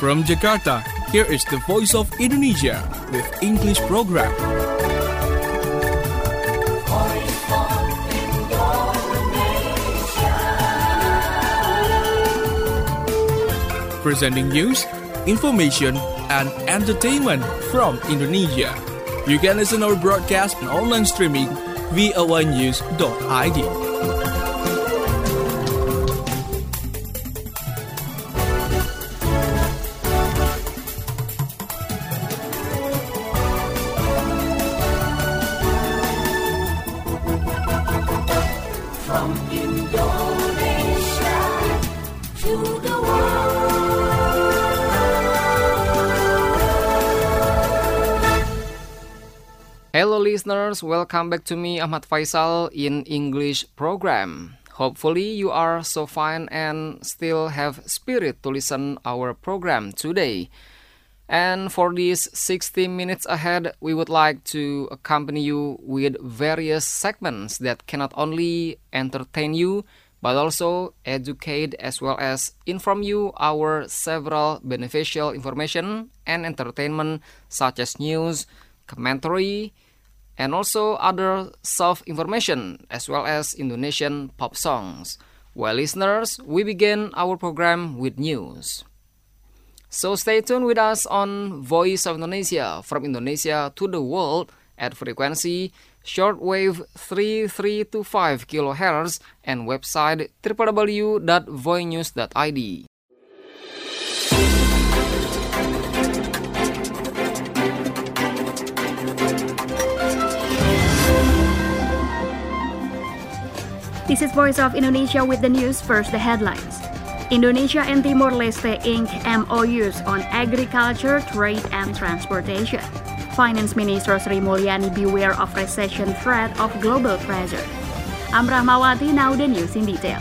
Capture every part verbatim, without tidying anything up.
From Jakarta, here is the Voice of Indonesia with English program. Presenting news, information, and entertainment from Indonesia. You can listen our broadcast and online streaming v o a news dot i d. From Indonesia to the world. Hello listeners, welcome back to me Ahmad Faisal in English program. Hopefully you are so fine and still have spirit to listen our program today. And for these sixty minutes ahead, we would like to accompany you with various segments that can not only entertain you, but also educate as well as inform you our several beneficial information and entertainment such as news, commentary, and also other self-information as well as Indonesian pop songs. Well, listeners, we begin our program with news. So stay tuned with us on Voice of Indonesia, from Indonesia to the world at frequency shortwave three three two five kilohertz and website w w w dot voinews dot i d. This is Voice of Indonesia with the news. First, the headlines. Indonesia and Timor-Leste ink M O Us on agriculture, trade, and transportation. Finance Minister Sri Mulyani beware of recession threat of global pressure. I'm Rahmawati, now the news in detail.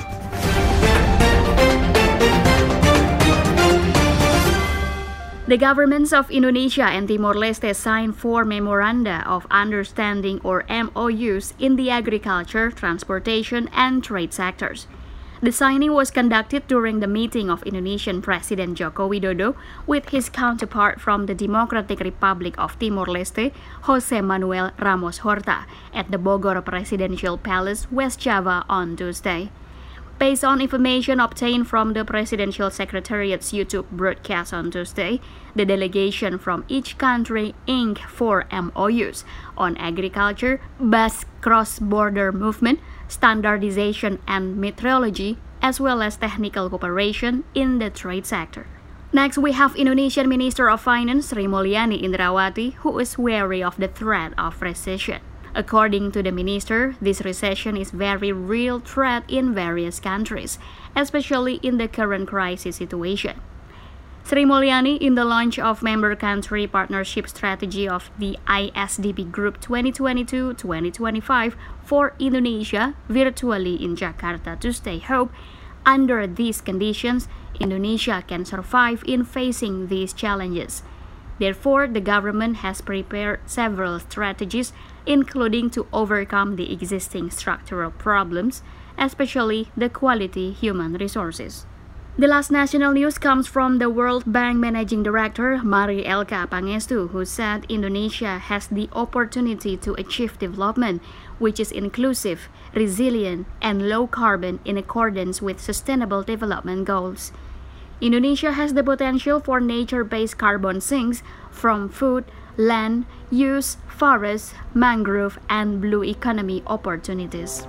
The governments of Indonesia and Timor-Leste signed four Memoranda of Understanding or M O Us in the agriculture, transportation, and trade sectors. The signing was conducted during the meeting of Indonesian President Joko Widodo with his counterpart from the Democratic Republic of Timor-Leste, Jose Manuel Ramos Horta, at the Bogor Presidential Palace, West Java on Tuesday. Based on information obtained from the Presidential Secretariat's YouTube broadcast on Tuesday, the delegation from each country inked four M O Us on agriculture, bus cross-border movement, standardization and metrology, as well as technical cooperation in the trade sector. Next, we have Indonesian Minister of Finance Sri Mulyani Indrawati, who is wary of the threat of recession. According to the minister, this recession is a very real threat in various countries, especially in the current crisis situation. Sri Mulyani, in the launch of Member Country Partnership Strategy of the I S D P Group twenty twenty-two to twenty twenty-five for Indonesia virtually in Jakarta Tuesday, hope under these conditions, Indonesia can survive in facing these challenges. Therefore, the government has prepared several strategies, including to overcome the existing structural problems, especially the quality human resources. The last national news comes from the World Bank Managing Director, Mari Elka Pangestu, who said Indonesia has the opportunity to achieve development, which is inclusive, resilient, and low carbon in accordance with Sustainable Development Goals. Indonesia has the potential for nature-based carbon sinks from food, land use, forests, mangrove, and blue economy opportunities.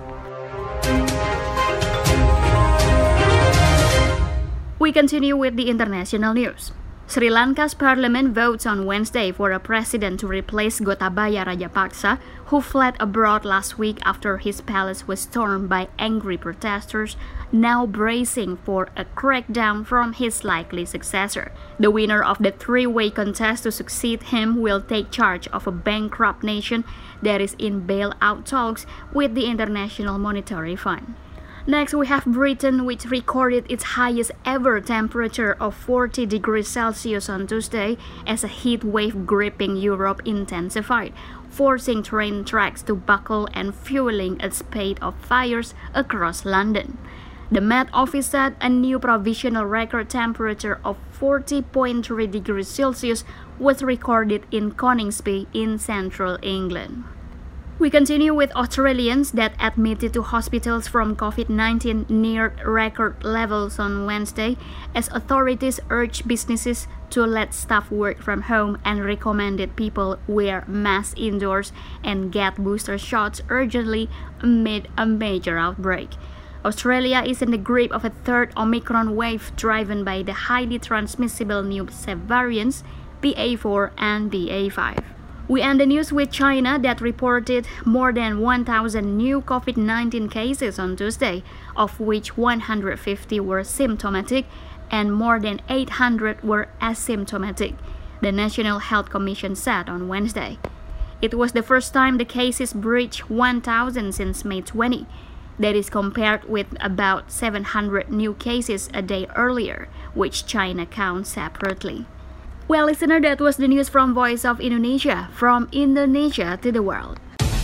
We continue with the international news. Sri Lanka's parliament votes on Wednesday for a president to replace Gotabaya Rajapaksa, who fled abroad last week after his palace was stormed by angry protesters, now bracing for a crackdown from his likely successor. The winner of the three-way contest to succeed him will take charge of a bankrupt nation that is in bailout talks with the International Monetary Fund. Next, we have Britain, which recorded its highest ever temperature of forty degrees Celsius on Tuesday as a heat wave gripping Europe intensified, forcing train tracks to buckle and fueling a spate of fires across London. The Met Office said a new provisional record temperature of forty point three degrees Celsius was recorded in Coningsby in central England. We continue with Australians that admitted to hospitals from COVID nineteen near record levels on Wednesday as authorities urged businesses to let staff work from home and recommended people wear masks indoors and get booster shots urgently amid a major outbreak. Australia is in the grip of a third Omicron wave driven by the highly transmissible new subvariants B A four and B A five. We end the news with China that reported more than one thousand new COVID nineteen cases on Tuesday, of which one hundred fifty were symptomatic and more than eight hundred were asymptomatic, the National Health Commission said on Wednesday. It was the first time the cases breached one thousand since May twentieth. That is compared with about seven hundred new cases a day earlier, which China counts separately. Well, listener, that was the news from Voice of Indonesia, from Indonesia to the world.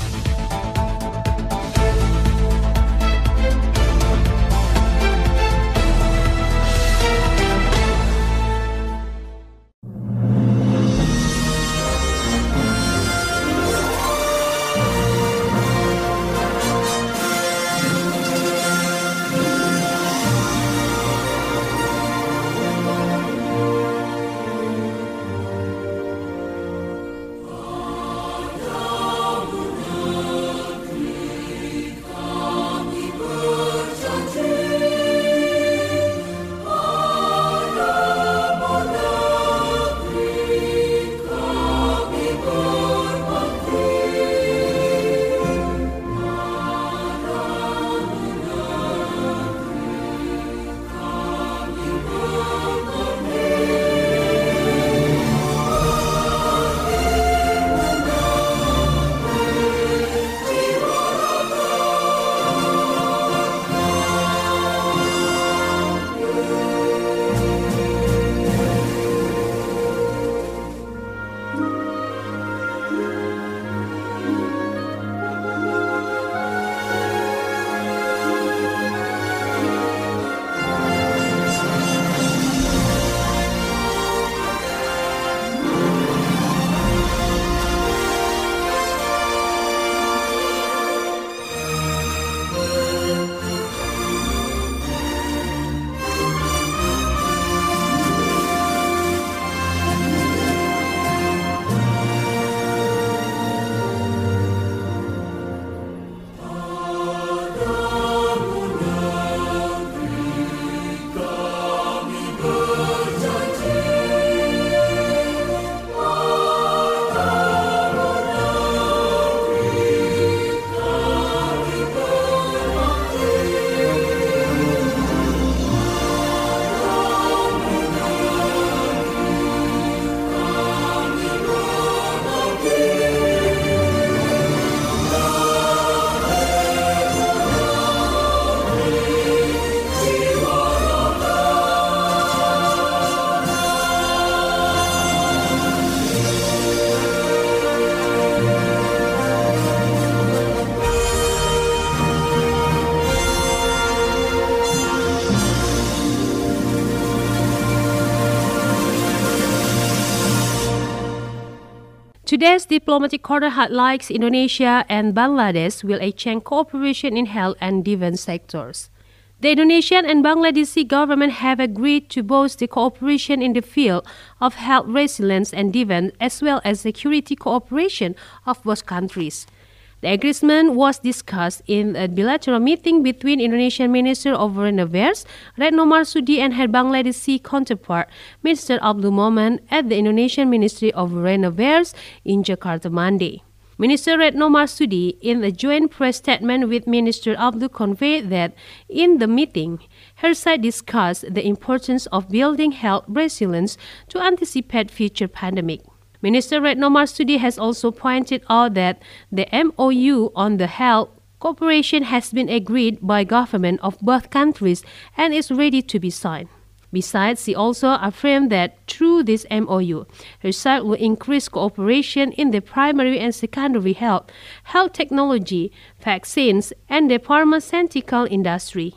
Today's diplomatic corner highlights Indonesia and Bangladesh will exchange cooperation in health and defense sectors. The Indonesian and Bangladeshi government have agreed to boost the cooperation in the field of health resilience and defense as well as security cooperation of both countries. The agreement was discussed in a bilateral meeting between Indonesian Minister of Foreign Affairs Retno Marsudi and her Bangladeshi counterpart Mister Abdul Momen at the Indonesian Ministry of Foreign Affairs in Jakarta Monday. Minister Retno Marsudi, in a joint press statement with Minister Abdul, conveyed that in the meeting, her side discussed the importance of building health resilience to anticipate future pandemic. Minister Retno Marsudi has also pointed out that the M O U on the health cooperation has been agreed by government of both countries and is ready to be signed. Besides, she also affirmed that through this M O U, her side will increase cooperation in the primary and secondary health, health technology, vaccines, and the pharmaceutical industry.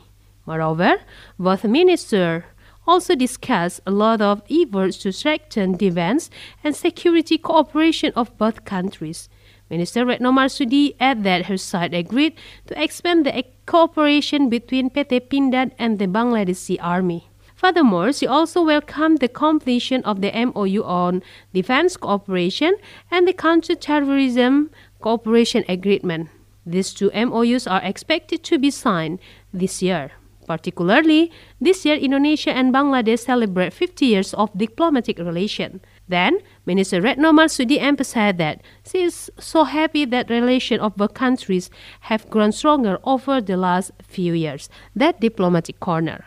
Moreover, both ministers also discussed a lot of efforts to strengthen defense and security cooperation of both countries. Minister Retno Marsudi added that her side agreed to expand the cooperation between P T Pindad and the Bangladeshi army. Furthermore, she also welcomed the completion of the M O U on defense cooperation and the counter-terrorism cooperation agreement. These two M O Us are expected to be signed this year. Particularly, this year Indonesia and Bangladesh celebrate fifty years of diplomatic relation. Then, Minister Retno Marsudi emphasized that she is so happy that relations of both countries have grown stronger over the last few years. That diplomatic corner.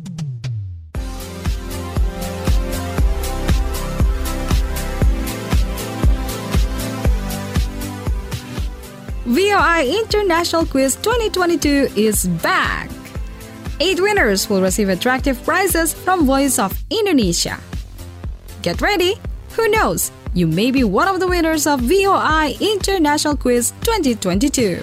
V O I International Quiz twenty twenty-two is back! Eight winners will receive attractive prizes from Voice of Indonesia. Get ready! Who knows? You may be one of the winners of V O I International Quiz twenty twenty-two.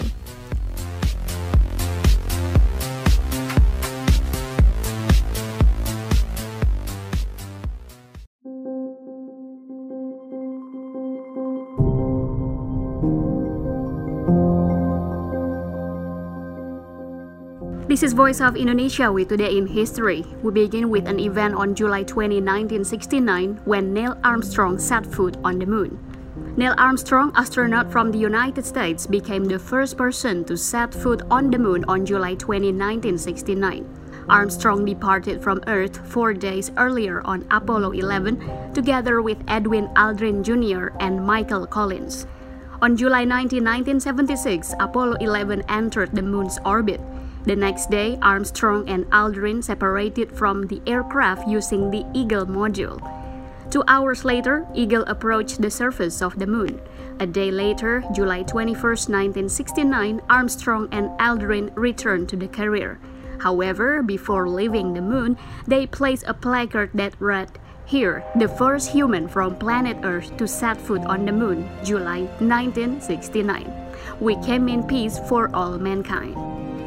This is Voice of Indonesia with Today in History. We begin with an event on July twentieth, nineteen sixty-nine, when Neil Armstrong set foot on the moon. Neil Armstrong, astronaut from the United States, became the first person to set foot on the moon on July twentieth, nineteen sixty-nine. Armstrong departed from Earth four days earlier on Apollo eleven, together with Edwin Aldrin Junior and Michael Collins. On July nineteenth, nineteen seventy-six, Apollo eleven entered the moon's orbit. The next day, Armstrong and Aldrin separated from the aircraft using the Eagle module. Two hours later, Eagle approached the surface of the moon. A day later, July twenty-first, nineteen sixty-nine, Armstrong and Aldrin returned to the carrier. However, before leaving the moon, they placed a placard that read, "Here, the first human from planet Earth to set foot on the moon, July nineteen sixty-nine. We came in peace for all mankind."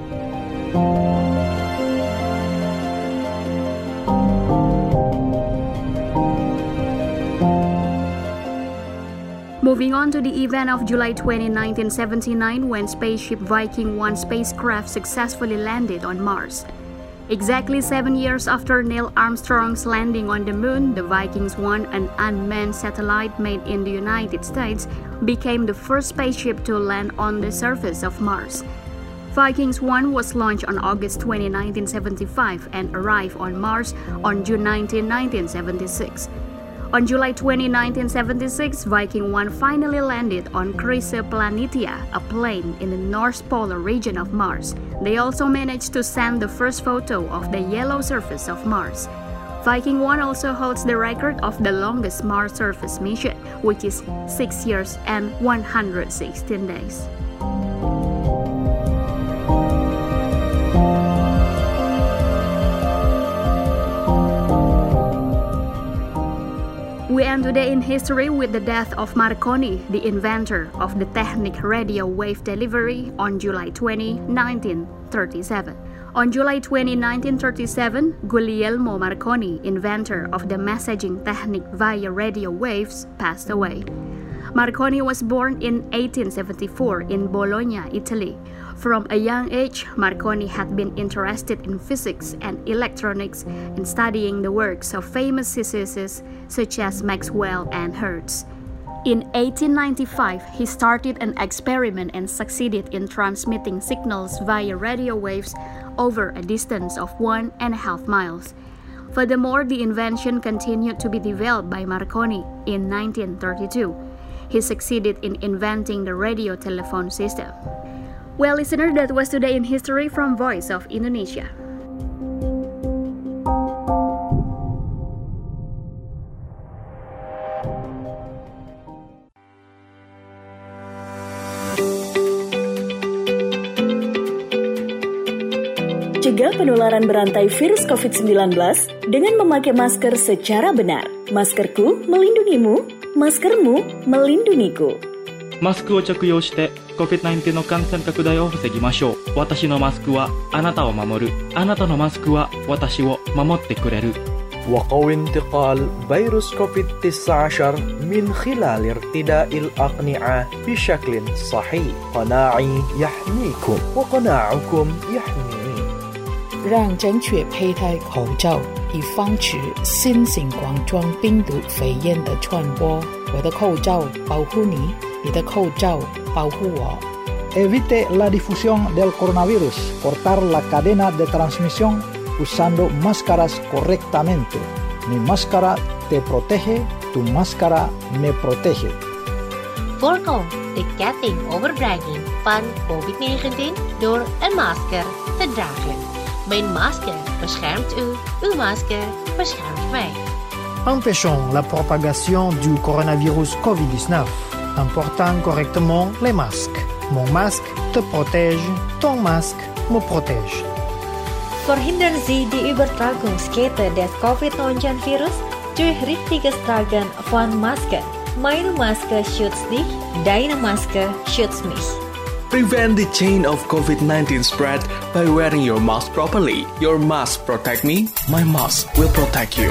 Moving on to the event of July twentieth, nineteen seventy-nine, when spaceship Viking one spacecraft successfully landed on Mars. Exactly seven years after Neil Armstrong's landing on the moon, the Viking one, an unmanned satellite made in the United States, became the first spaceship to land on the surface of Mars. Viking one was launched on August twentieth, nineteen seventy-five and arrived on Mars on June nineteenth, nineteen seventy-six. On July twentieth, nineteen seventy-six, Viking one finally landed on Chryse Planitia, a plain in the North Polar region of Mars. They also managed to send the first photo of the yellow surface of Mars. Viking one also holds the record of the longest Mars surface mission, which is six years and one hundred sixteen days. We end today in history with the death of Marconi, the inventor of the technique radio wave delivery, on July twentieth, nineteen thirty-seven. On July twentieth, nineteen thirty-seven, Guglielmo Marconi, inventor of the messaging technique via radio waves, passed away. Marconi was born in eighteen seventy-four in Bologna, Italy. From a young age, Marconi had been interested in physics and electronics and studying the works of famous physicists such as Maxwell and Hertz. In eighteen ninety-five, he started an experiment and succeeded in transmitting signals via radio waves over a distance of one and a half miles. Furthermore, the invention continued to be developed by Marconi in nineteen thirty-two. He succeeded in inventing the radio telephone system. Well, listener, that was Today in History from Voice of Indonesia. Cegah penularan berantai virus covid sembilan belas dengan memakai masker secara benar. Maskerku melindungimu, maskermu melindungiku. マスクを着用して コビッドナインティーン の感染拡大を防ぎましょう。 私のマスクはあなたを守る。あなたのマスクは私を守ってくれる。 وقوي انتقال فيروس كوفيد تسعة عشر من خلال ارتداء الأقنعة بشكل صحيح. قناعي يحميكم وقناعكم يحميني. 让正确佩戴口罩，以防止新型冠状病毒肺炎的传播。我的口罩保护你，你的口罩保护我。 Evite la difusión del coronavirus. Cortar la cadena de transmisión usando máscaras correctamente. Mi máscara te protege, tu máscara me protege. Voorkom de ketting overbrenging van covid negentien door een masker te dragen. Mijn masker beschermt u, uw masker beschermt mij. Empêchons la propagation du coronavirus covid dix-neuf en portant correctement les masques. Mon masque te protège, ton masque me protège. Verhindern Sie die Übertragungskette des covid neunzehn Virus durch richtiges Tragen von Masken. Meine Maske schützt dich, deine Maske schützt mich. Prevent the chain of covid nineteen spread by wearing your mask properly. Your mask protect me, my mask will protect you.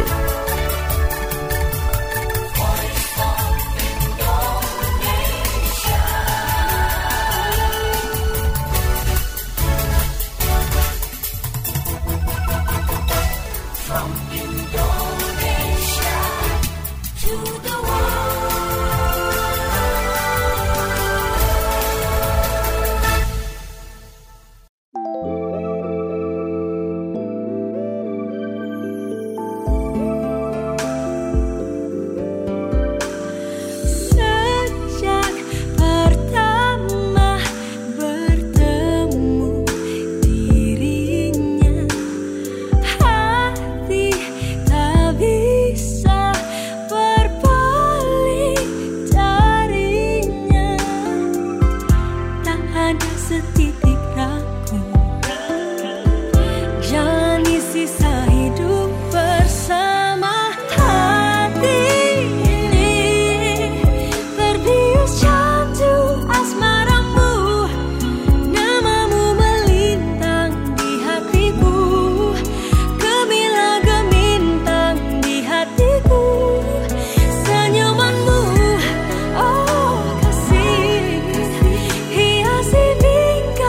Hiasi bingkai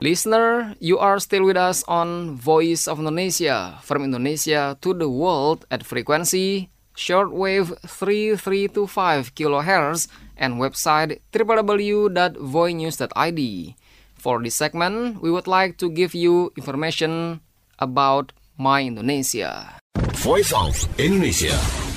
Listener, you are still with us on Voice of Indonesia, from Indonesia to the world at frequency shortwave three three two five kilohertz and website w w w dot voinews dot i d. For this segment, we would like to give you information about My Indonesia. Voice of Indonesia.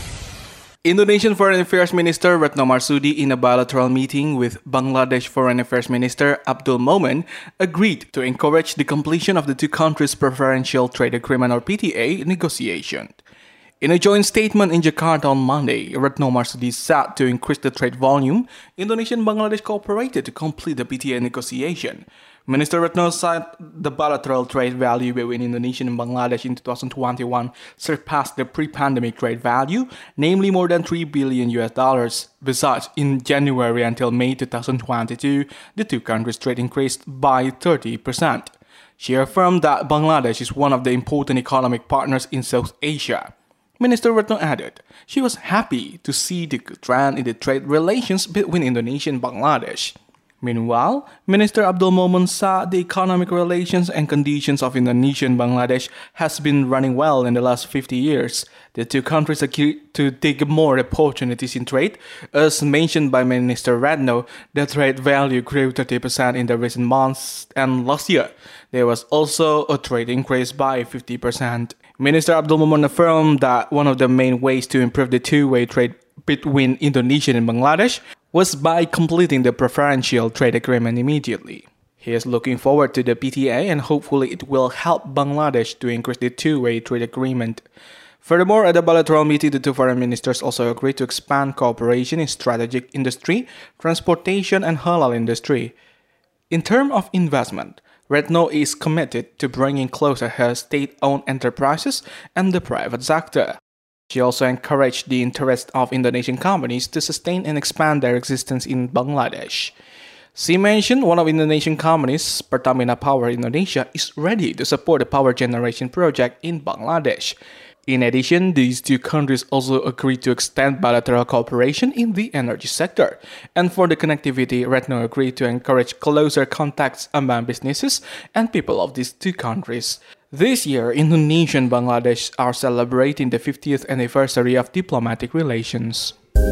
Indonesian Foreign Affairs Minister Retno Marsudi, in a bilateral meeting with Bangladesh Foreign Affairs Minister Abdul Momen, agreed to encourage the completion of the two countries' preferential trade agreement or P T A negotiation. In a joint statement in Jakarta on Monday, Retno Marsudi said to increase the trade volume, Indonesia and Bangladesh cooperated to complete the P T A negotiation. Minister Retno said the bilateral trade value between Indonesia and Bangladesh in twenty twenty-one surpassed the pre-pandemic trade value, namely more than three billion U S dollars. Besides, in January until May twenty twenty-two, the two countries' trade increased by thirty percent. She affirmed that Bangladesh is one of the important economic partners in South Asia. Minister Retno added she was happy to see the good trend in the trade relations between Indonesia and Bangladesh. Meanwhile, Minister Abdul Momen said the economic relations and conditions of Indonesia and Bangladesh has been running well in the last fifty years. The two countries agreed to take more opportunities in trade. As mentioned by Minister Retno, the trade value grew thirty percent in the recent months, and last year there was also a trade increase by fifty percent. Minister Abdul Momen affirmed that one of the main ways to improve the two-way trade between Indonesia and Bangladesh was by completing the preferential trade agreement immediately. He is looking forward to the P T A and hopefully it will help Bangladesh to increase the two-way trade agreement. Furthermore, at the bilateral meeting, the two foreign ministers also agreed to expand cooperation in strategic industry, transportation, and halal industry. In terms of investment, Retno is committed to bringing closer her state-owned enterprises and the private sector. She also encouraged the interest of Indonesian companies to sustain and expand their existence in Bangladesh. She mentioned one of Indonesian companies, Pertamina Power Indonesia, is ready to support a power generation project in Bangladesh. In addition, these two countries also agreed to extend bilateral cooperation in the energy sector. And for the connectivity, Retno agreed to encourage closer contacts among businesses and people of these two countries. This year, Indonesia and Bangladesh are celebrating the fiftieth anniversary of diplomatic relations.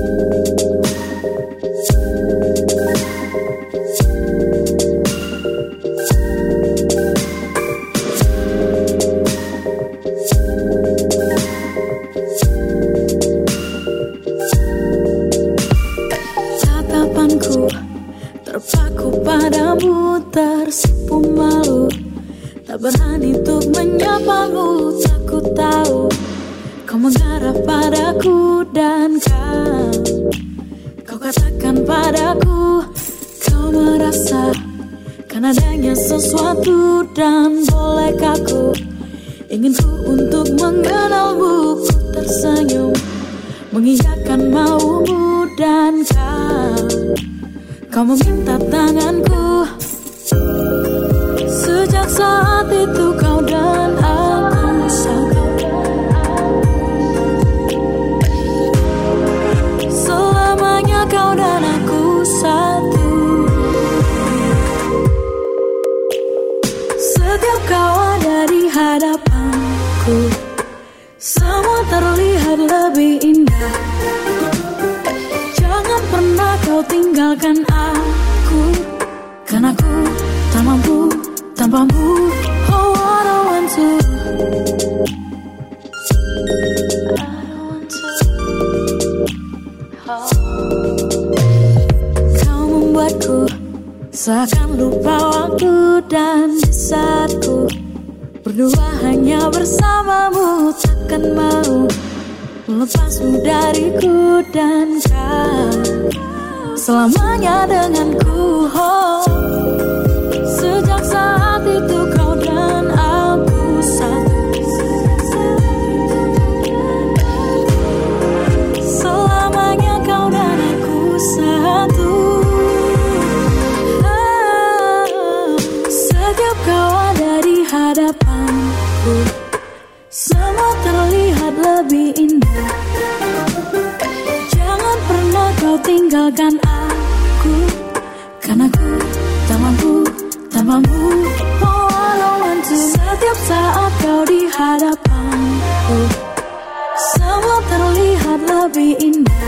Tatapanku terpaku padamu, tersipu malu. Tak berani untuk menyapamu, takut tahu kau mengarah padaku dan kau Kau katakan padaku, kau merasa kan adanya sesuatu dan bolehkah ku ingin ku untuk mengenalmu. Ku tersenyum mengiyakan maumu dan kau Kau meminta tanganku. Sejak saat itu kau dan aku satu. Selamanya kau dan aku satu. Setiap kau ada di hadapanku, semua terlihat lebih indah. Jangan pernah kau tinggalkan aku, karena aku tak mampu tanpamu. Oh, I don't want to, I don't want to. Oh. Kau membuatku seakan lupa waktu dan saatku berdua hanya bersamamu. Takkan mau melepasmu dariku dan kau selamanya denganku. Oh. Sejak saat itu kau dan aku satu. Selamanya kau dan aku satu. Ah, setiap kau ada di hadapanku, semua terlihat lebih indah. Jangan pernah kau tinggalkan aku, karena aku tak mampu tanpamu. Oh, I don't want to. Setiap saat kau di hadapanku, semua terlihat lebih indah.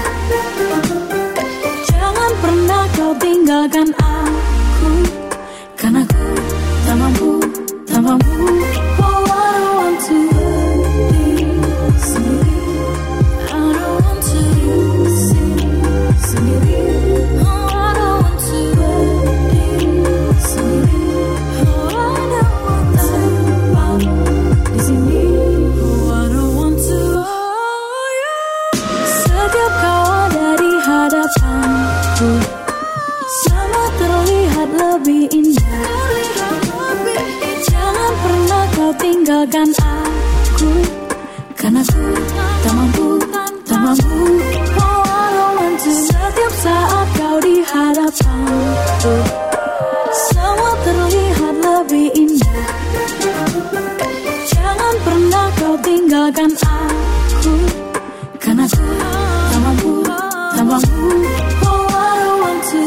Jangan pernah kau tinggalkan aku, karena aku tak mampu, tak mampu. Oh, I don't want to be sendiri. I don't want to be sendiri. Oh, I don't want to be sendiri. Oh, I don't want to di sini. Oh, I don't want to. Oh, yeah. Setiap kau ada di hadapanku, semua terlihat lebih indah. Jangan pernah kau tinggalkan aku, karena aku tak mampu, tak mampu. Oh, I don't want to. Setiap saat kau di hadapanku, semua terlihat lebih indah. Jangan pernah kau tinggalkan aku, karena aku tak mampu, tak mampu. Oh, I don't want to.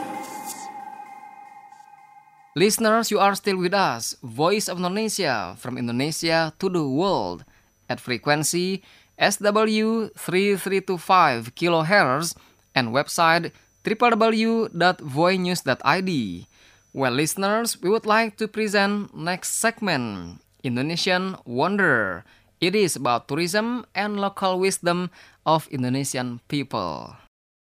Listeners, you are still with us, Voice of Indonesia, from Indonesia to the world, at frequency S W three three two five kilohertz and website w w w dot voice news dot i d. Well, listeners, we would like to present next segment, Indonesian Wonder. It is about tourism and local wisdom of Indonesian people.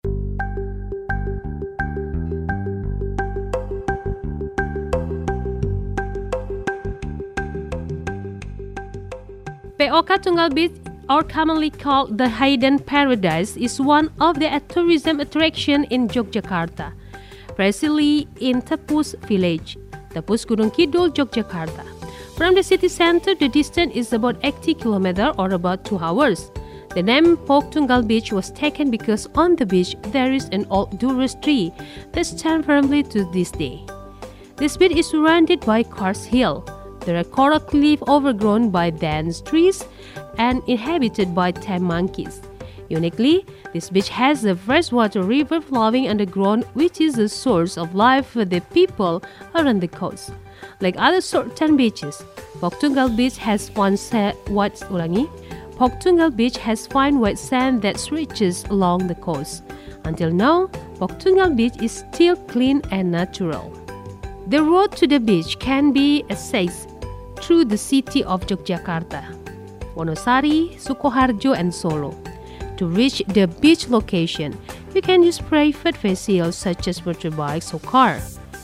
P O K Tunggal Beach, or commonly called the Hidden Paradise, is one of the tourism attractions in Yogyakarta, precisely in Tepus village, Tepus Gunung Kidul, Yogyakarta. From the city center, the distance is about eighty kilometers or about two hours. The name Pok Tunggal Beach was taken because on the beach there is an old durus tree that stands firmly to this day. This beach is surrounded by karst hill. There are coral cliffs overgrown by dense trees and inhabited by tame monkeys. Uniquely, this beach has a freshwater river flowing underground, which is the source of life for the people around the coast. Like other short-term beaches, Pok Tunggal Beach has fine sa- white ulangi. Pok Tunggal Beach has fine white sand that stretches along the coast. Until now, Pok Tunggal Beach is still clean and natural. The road to the beach can be accessed through the city of Yogyakarta, Wonosari, Sukoharjo, and Solo. To reach the beach location, you can use private vehicles such as motorbikes or car,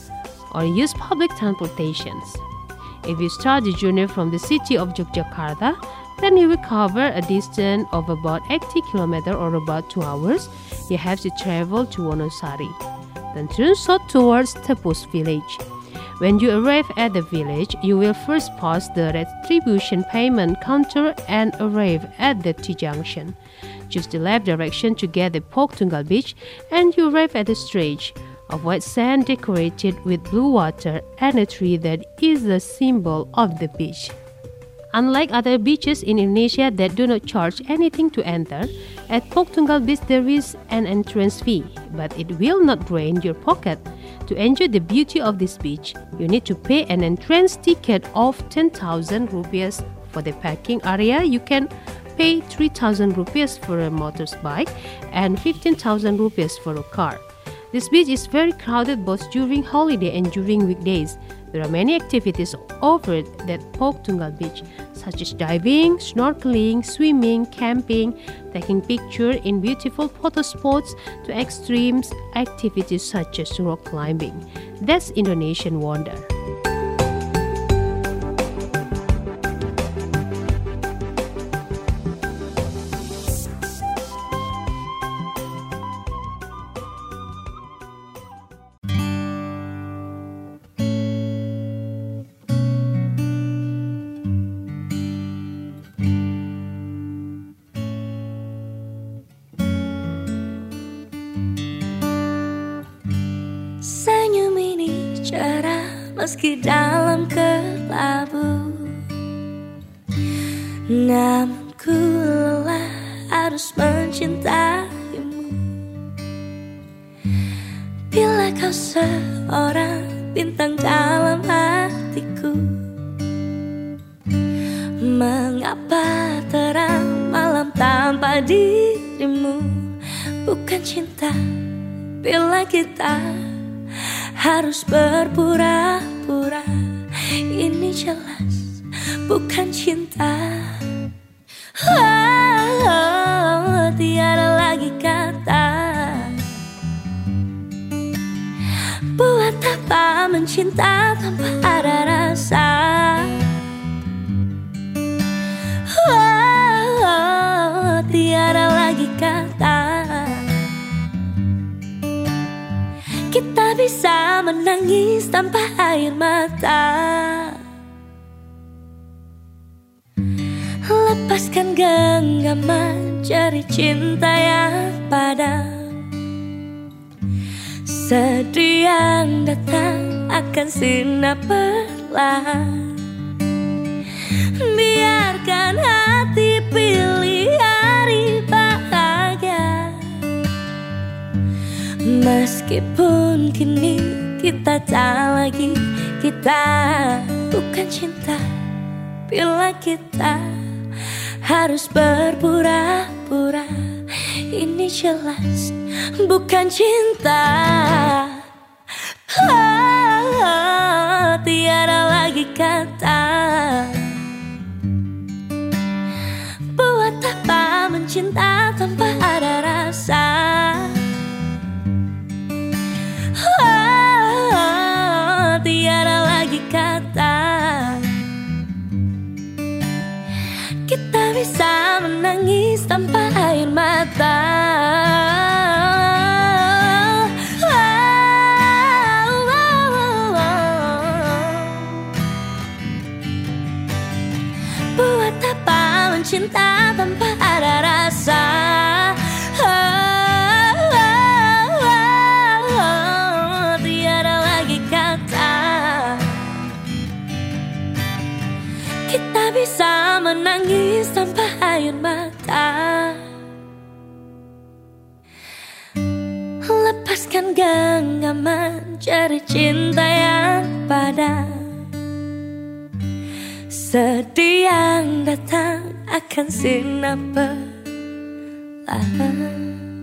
or use public transportations. If you start the journey from the city of Yogyakarta, then you will cover a distance of about eighty kilometers or about two hours. You have to travel to Wonosari, then turn south towards Tepus village. When you arrive at the village, you will first pass the retribution payment counter and arrive at the T-junction. Choose the left direction to get the Pok Tunggal Beach, and you arrive at the stretch of white sand decorated with blue water and a tree that is the symbol of the beach. Unlike other beaches in Indonesia that do not charge anything to enter, at Pok Tunggal Beach there is an entrance fee, but it will not drain your pocket. To enjoy the beauty of this beach, you need to pay an entrance ticket of ten thousand rupees. For the parking area, you can pay three thousand rupees for a motorbike and fifteen thousand rupees for a car. This beach is very crowded both during holiday and during weekdays. There are many activities offered at Pok Tunggal Beach, such as diving, snorkeling, swimming, camping, taking pictures in beautiful photo spots, to extreme activities such as rock climbing. That's Indonesian Wonder. Meski dalam kelabu, namun ku lelah harus mencintaimu. Bila kau seorang bintang dalam hatiku. Mengapa terang malam tanpa dirimu? Bukan cinta bila kita harus berpura-pura. Ini jelas bukan cinta. Oh, tiada lagi kata. Buat apa mencinta tanpa ada rasa? Oh, tiada lagi kata. Kita bisa menangis tanpa air mata. Lepaskan genggaman jari cinta yang padam. Sedih yang datang akan sirna perlahan. Biarkan hati pilih hari bahagia. Meskipun kini kita tak lagi kita, bukan cinta bila kita harus berpura-pura. Ini jelas bukan cinta. Oh, tiada lagi kata. Buat apa mencinta tanpa ada rasa? Oh, tiada lagi kata. Kita bisa menangis tanpa air mata. Buat apa mencinta tanpa ada rasa? Tiada lagi kata. Kita bisa menangis tanpa air mata. Lepaskan genggaman jari cinta yang padam. Sedih yang datang akan sirna perlahan.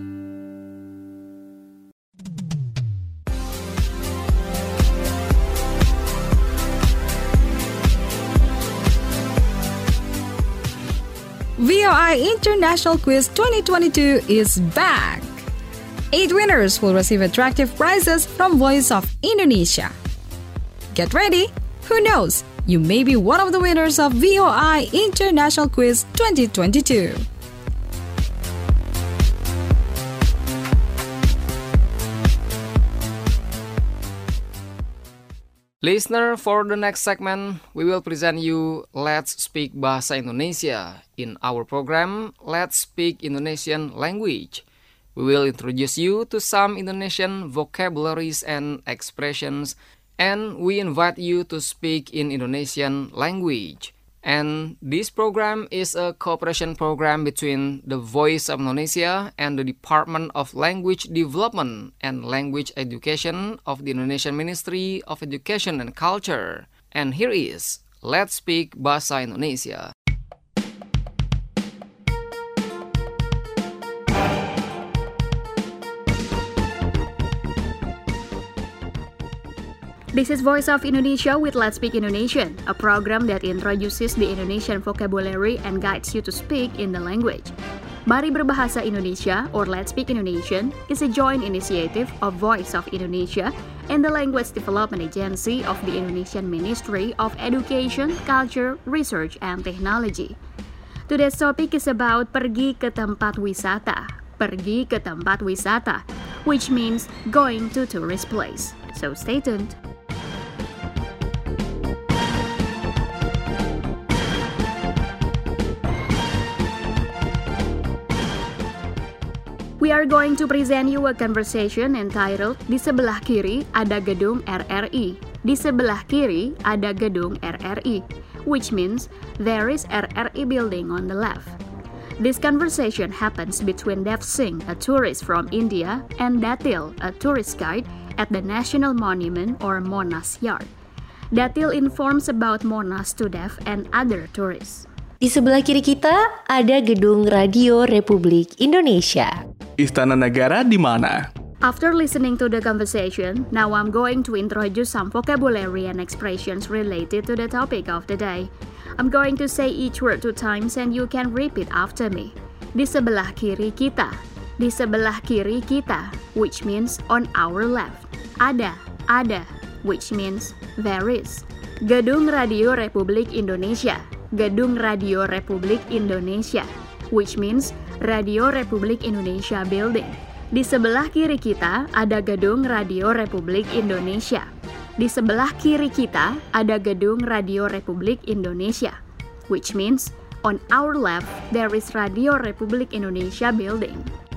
V O I International Quiz twenty twenty-two is back! Eight winners will receive attractive prizes from Voice of Indonesia. Get ready! Who knows? You may be one of the winners of V O I International Quiz twenty twenty-two. Listener, for the next segment, we will present you Let's Speak Bahasa Indonesia. In our program, Let's Speak Indonesian Language. We will introduce you to some Indonesian vocabularies and expressions, and we invite you to speak in Indonesian language. And this program is a cooperation program between the Voice of Indonesia and the Department of Language Development and Language Education of the Indonesian Ministry of Education and Culture. And here is Let's Speak Bahasa Indonesia. This is Voice of Indonesia with Let's Speak Indonesian, a program that introduces the Indonesian vocabulary and guides you to speak in the language. Mari Berbahasa Indonesia, or Let's Speak Indonesian, is a joint initiative of Voice of Indonesia and the Language Development Agency of the Indonesian Ministry of Education, Culture, Research, and Technology. Today's topic is about pergi ke tempat wisata. Pergi ke tempat wisata, which means going to tourist place. So stay tuned. We are going to present you a conversation entitled Di sebelah kiri ada gedung R R I. Di sebelah kiri ada gedung R R I, which means there is R R I building on the left. This conversation happens between Dev Singh, a tourist from India, and Datil, a tourist guide, at the National Monument or Monas Yard. Datil informs about Monas to deaf and other tourists. Di sebelah kiri kita ada gedung Radio Republik Indonesia. Istana Negara di mana? After listening to the conversation, now I'm going to introduce some vocabulary and expressions related to the topic of the day. I'm going to say each word two times and you can repeat after me. Di sebelah kiri kita. Di sebelah kiri kita, which means on our left. Ada, ada, which means there is. Gedung Radio Republik Indonesia. Gedung Radio Republik Indonesia, which means Radio Republik Indonesia Building. Di sebelah kiri kita ada gedung Radio Republik Indonesia. Di sebelah kiri kita ada gedung Radio Republik Indonesia, which means on our left there is Radio Republik Indonesia Building.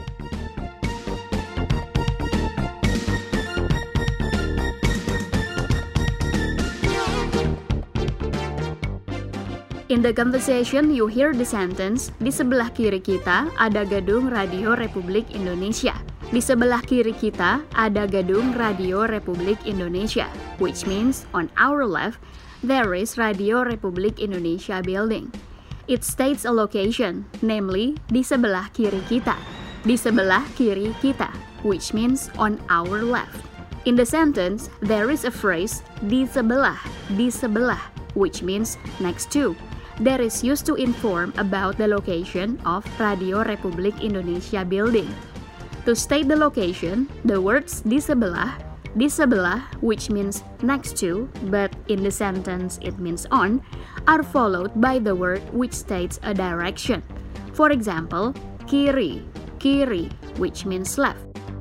In the conversation, you hear the sentence, di sebelah kiri kita ada gedung Radio Republik Indonesia. Di sebelah kiri kita ada gedung Radio Republik Indonesia, which means on our left, there is Radio Republik Indonesia Building. It states a location, namely, di sebelah kiri kita. Di sebelah kiri kita, which means on our left. In the sentence, there is a phrase, di sebelah, di sebelah, which means next to. That is used to inform about the location of Radio Republik Indonesia Building. To state the location, the words di sebelah, di sebelah, which means next to, but in the sentence it means on, are followed by the word which states a direction. For example, kiri, kiri, which means left.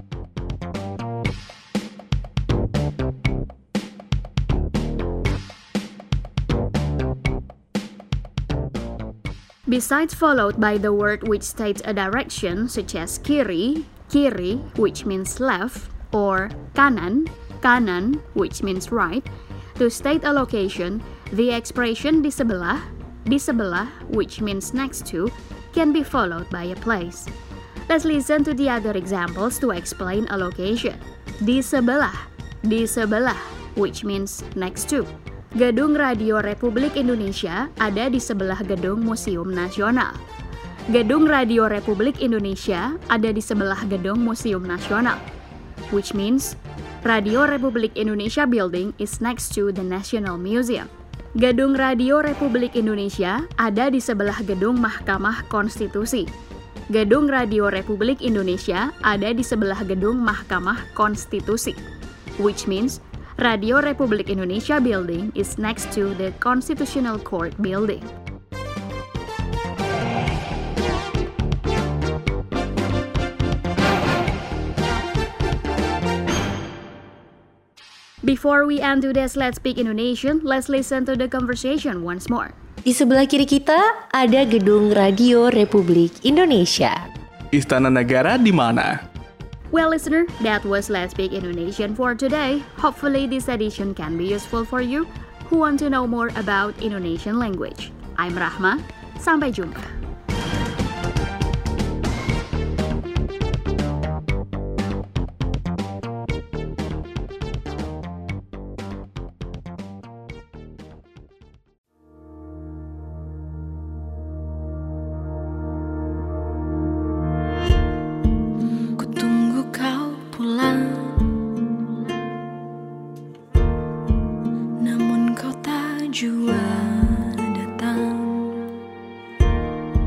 Besides followed by the word which states a direction, such as kiri, kiri, which means left, or kanan, kanan, which means right, to state a location, the expression di sebelah, di sebelah, which means next to, can be followed by a place. Let's listen to the other examples to explain a location. Di sebelah, di sebelah, which means next to. Gedung Radio Republik Indonesia ada di sebelah Gedung Museum Nasional. Gedung Radio Republik Indonesia ada di sebelah Gedung Museum Nasional, which means Radio Republik Indonesia Building is next to the National Museum. Gedung Radio Republik Indonesia ada di sebelah Gedung Mahkamah Konstitusi. Gedung Radio Republik Indonesia ada di sebelah Gedung Mahkamah Konstitusi, which means Radio Republik Indonesia Building is next to the Constitutional Court Building. Before we end today's Let's Speak Indonesian, let's listen to the conversation once more. Di sebelah kiri kita ada gedung Radio Republik Indonesia. Istana Negara di mana? Well, listener, that was Let's Speak Indonesian for today. Hopefully this edition can be useful for you who want to know more about Indonesian language. I'm Rahma. Sampai jumpa. Namun kau tak jua datang.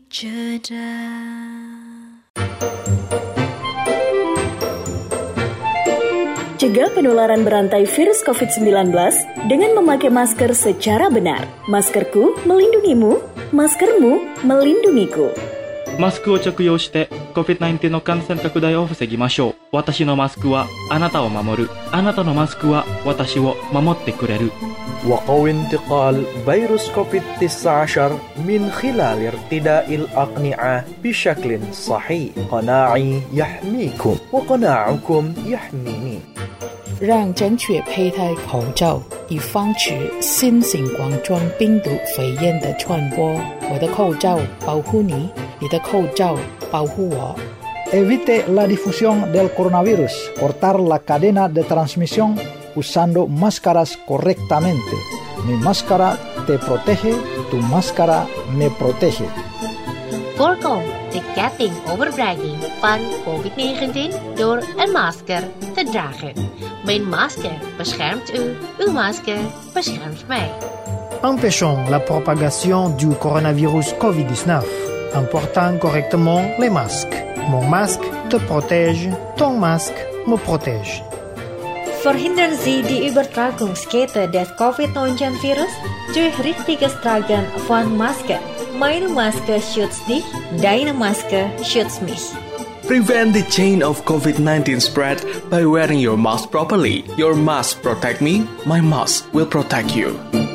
jeda. Cegah penularan berantai virus covid sembilan belas dengan memakai masker secara benar. Maskerku melindungimu, maskermu melindungiku. マスクを着用して コビッドナインティーン の感染拡大を防ぎましょう。私のマスクはあなたを守る。あなたのマスクは私を守ってくれる。 وقوي انتقال فيروس كوفيد تسعة عشر من خلال ارتداء الأقنعة بشكل صحيح. قناعي يحميكم وقناعكم يحميني. 让正确佩戴口罩，以防止新型冠状病毒肺炎的传播。我的口罩保护你，你的口罩保护我。 Evite la difusión del coronavirus. Cortar la cadena de transmisión usando máscaras correctamente. Mi máscara te protege, tu máscara me protege. Voorkom de ketting overbrenging van covid negentien door een masker te dragen. Mijn masker beschermt u, uw masker beschermt mij. Empêchons la propagation du coronavirus covid dix-neuf en portant correctement les masques. Mon masque te protège, ton masque me protège. Verhindern Sie die Übertragungskette des covid neunzehn Virus durch richtiges Tragen von Masken. Meine Maske schützt dich, deine Maske schützt mich. Prevent the chain of covid nineteen spread by wearing your mask properly. Your mask protect me, my mask will protect you.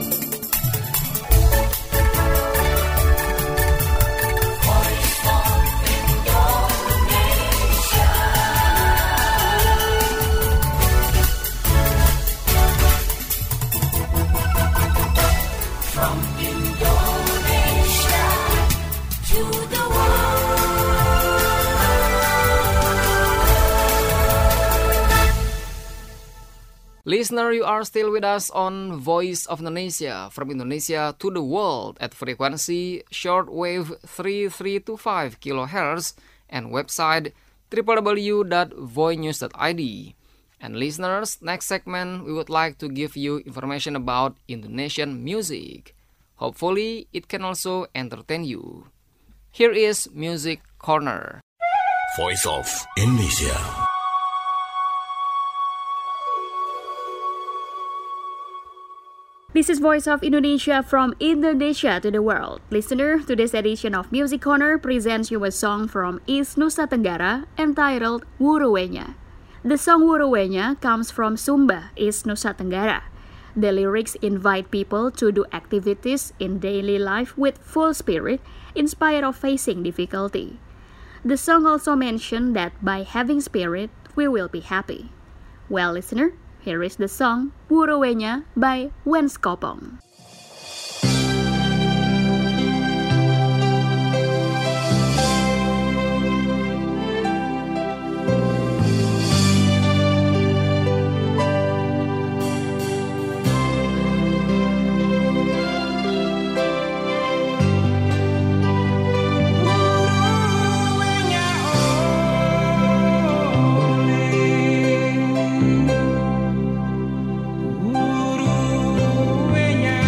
Listener, you are still with us on Voice of Indonesia, from Indonesia to the world at frequency shortwave three three two five kilohertz and website w w w dot voinews dot i d. And listeners, next segment we would like to give you information about Indonesian music. Hopefully, it can also entertain you. Here is Music Corner. Voice of Indonesia. This is Voice of Indonesia from Indonesia to the world. Listener, today's edition of Music Corner presents you a song from East Nusa Tenggara entitled Wuruwenya. The song Wuruwenya comes from Sumba, East Nusa Tenggara. The lyrics invite people to do activities in daily life with full spirit in spite of facing difficulty. The song also mentioned that by having spirit, we will be happy. Well, listener, here is the song Wuruwenya by Wens Kopong. Wuruwenya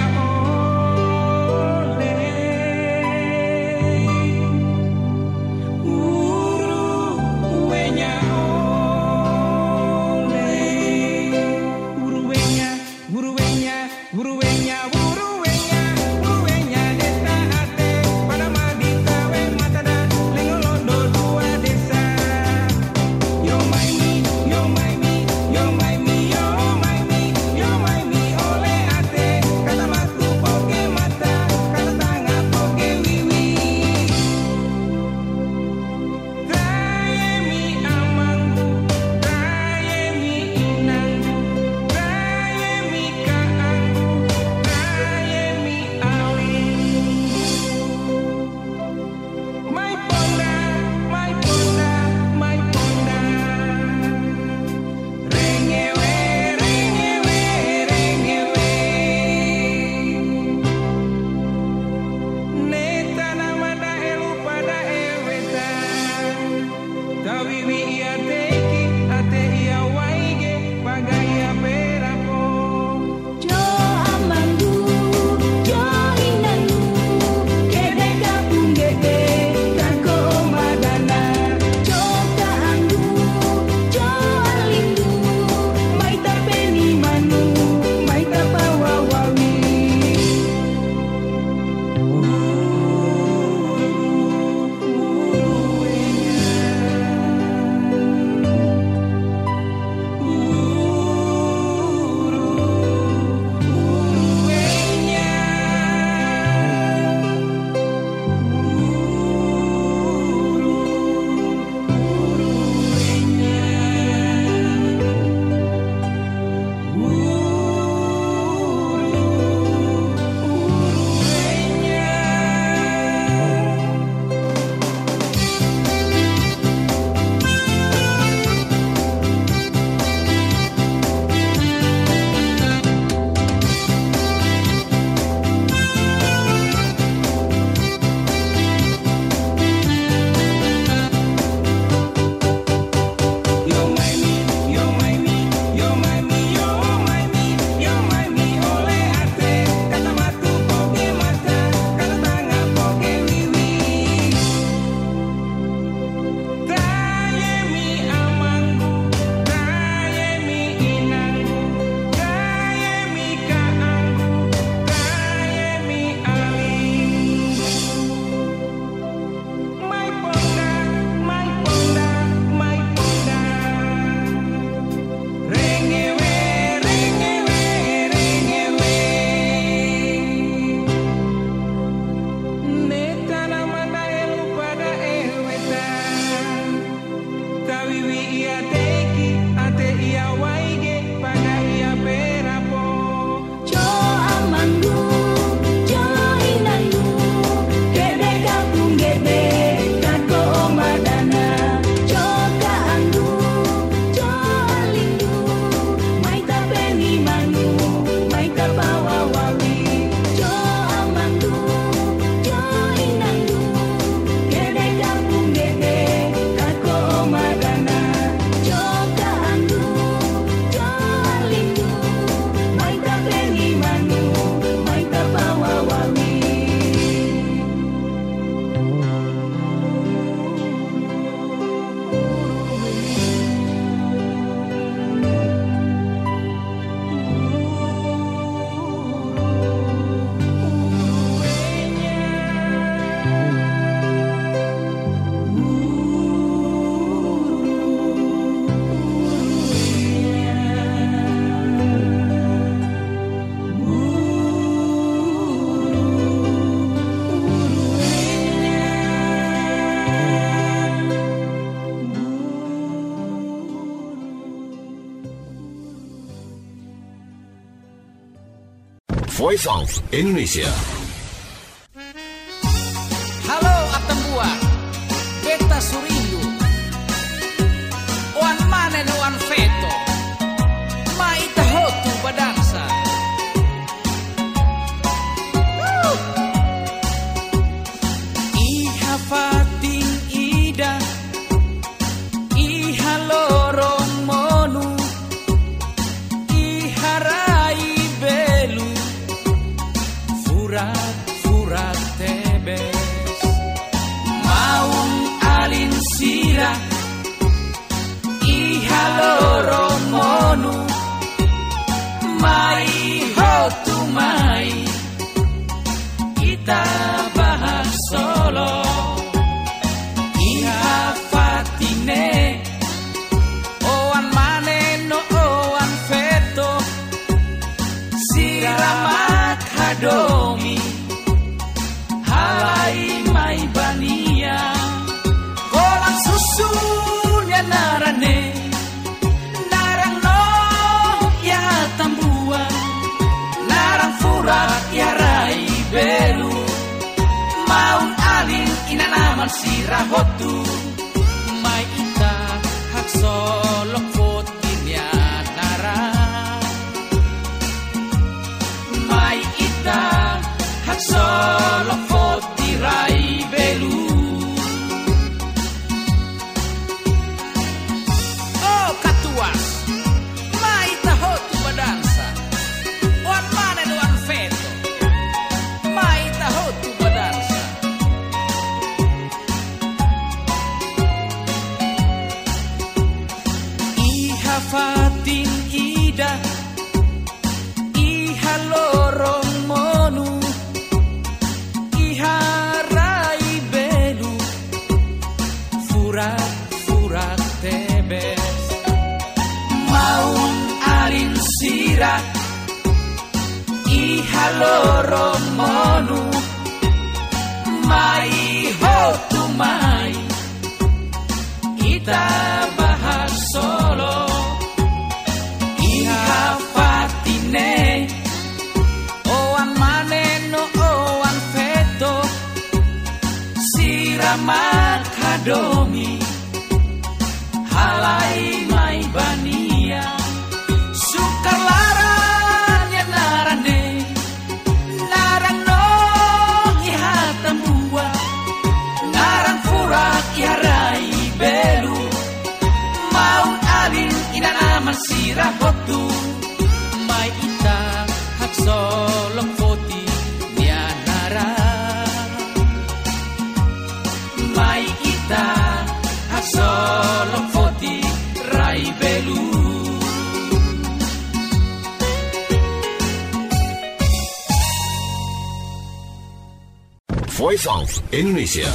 Voice of Indonesia. Halo Atambua, beta Surindu, oan manen oan feto, maita hotu badansa. Iha fating ida, iha lorong monu, iha rai belu, furat furat tebes, maung alin sira, iha lorong monu, mai hotu mai, kita bahas solo. Iha fatine, oan maneno oan feto, siramat hadomi, halai mai bania, kolang susunya narane, narang no ya tambua, narang furat ya rai belu, maun alin inanaman sirahotu, mai ita hak solok fotinya narang, mai ita hak solok foti rai belu. Oh katuas, mai ita hotu badansa, oan manen oan feto, mai ita hotu badansa. Iha fatin ida, iha lorong monu, iha rai belu, furat furat tebes, maun alin sira, iha lorong monu, mai hotu mai, kita bahas solo. Iha fatine, oan maneno oan feto, siramat hadomi, halai mai bania, sukar laran ya narane, narang no iha tambua, narang furak ya rai belu, maun alin inanaman sirahotu, mai ita hak solok foti nia narang, mai ita hak solok foti rai belu. Voice of Indonesia.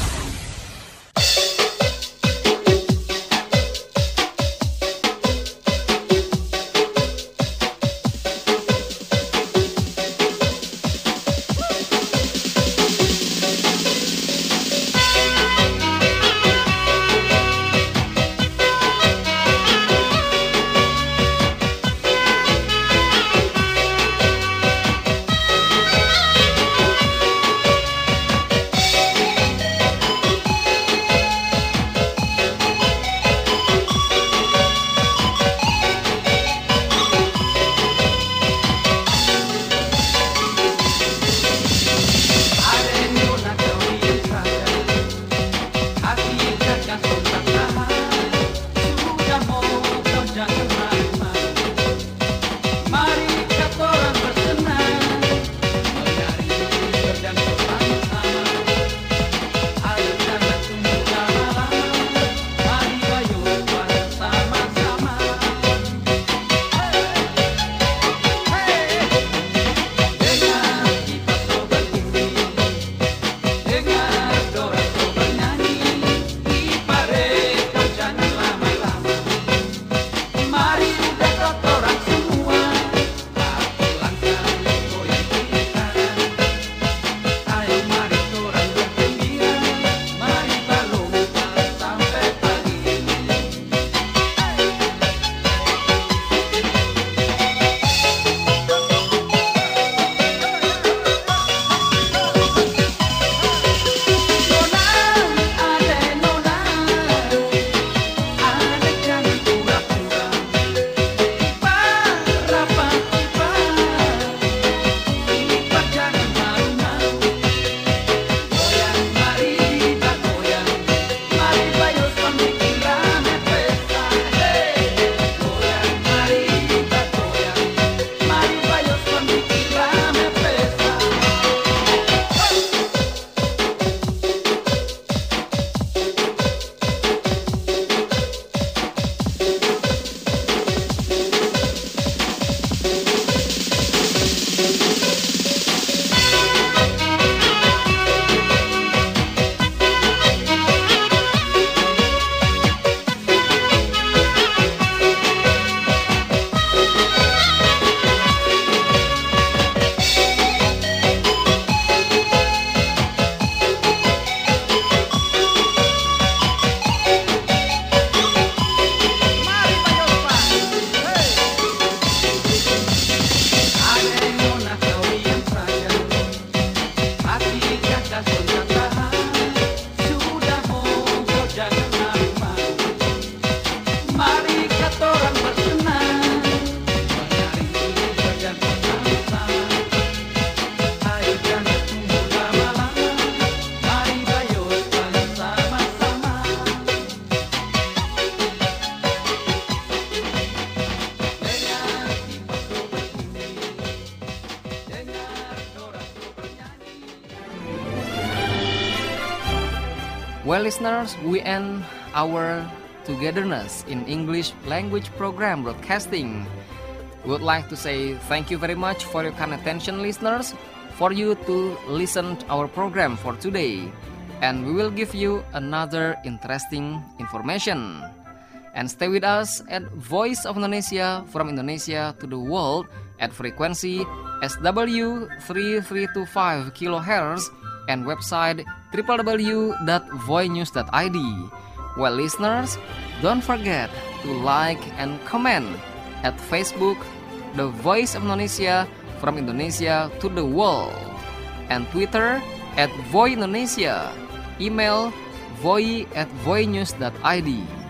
Well, listeners, we end our togetherness in English language program broadcasting. We would like to say thank you very much for your kind attention, listeners, for you to listen to our program for today. And we will give you another interesting information. And stay with us at Voice of Indonesia from Indonesia to the world at frequency S W three three two five kilohertz and website w w w dot voy news dot i d. Well, listeners, don't forget to like and comment at Facebook, The Voice of Indonesia from Indonesia to the world, and Twitter at Voy Indonesia, email voy at voy news dot i d.